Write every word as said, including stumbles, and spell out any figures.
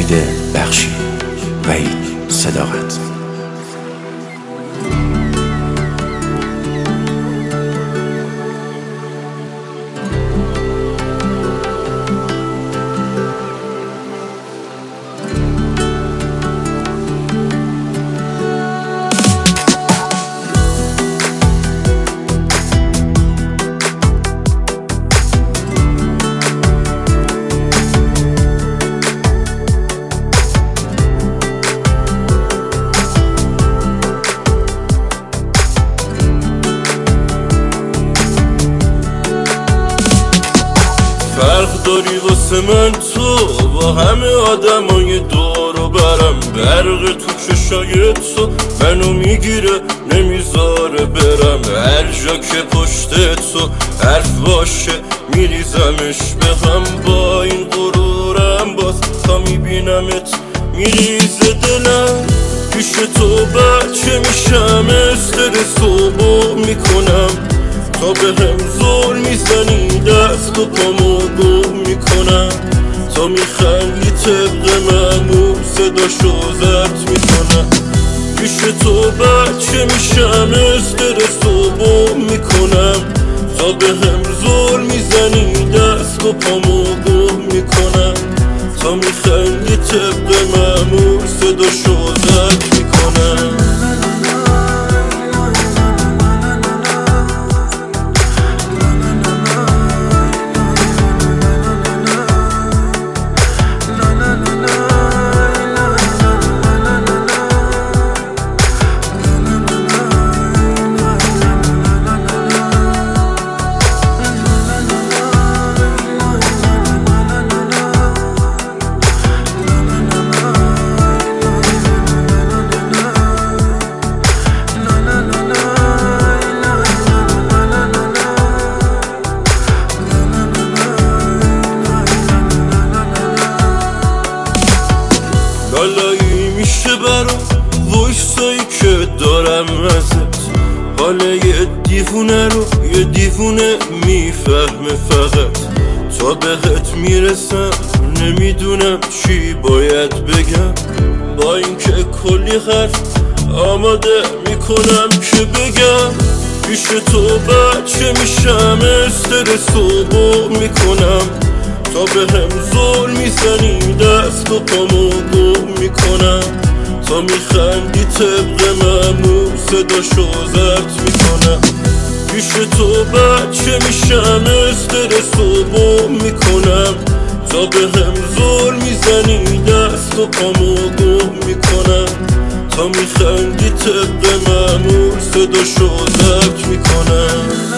امید بخشی، وحید صداقت. فرق داری واسه من تو با همه آدمای دور و برم. برق تو چشای تو منو میگیره نمیذاره برم. هر جا که پشت تو حرف باشه میریزمش به هم. با این غرورم باز تا میبینمت میریزه دلم. پیش تو بچه میشم استرسو بو میکنم. تا به هم زور میزنی دست و پامو گم میکنم. تا میخندی طبق معمول صداشو زرد میکنم. پیش تو بچه میشم استرس و بم میکنم. تا به هم زور میزنی دست و پامو گم میکنم. تا میخندی طبق معمول صداشو زرد میکنم. لالایی میشه برام وایسایی که دارم ازت. حال یه دیوونه رو یه دیوونه میفهمه فقط. تا بهت میرسم نمیدونم چی باید بگم. با اینکه کلی حرف آماده میکنم که بگم. پیش تو بچه میشم استرس و بو میکنم. تا به هم زور میزنی دست و پامو گم میکنم. تا میخندی طبق معمول صداشو زرد میکنم. پیش تو بچه میشم استرس و بم میکنم. تا به هم زور میزنی دست و پامو گم میکنم. تا میخندی طبق معمول صداشو زرد میکنم.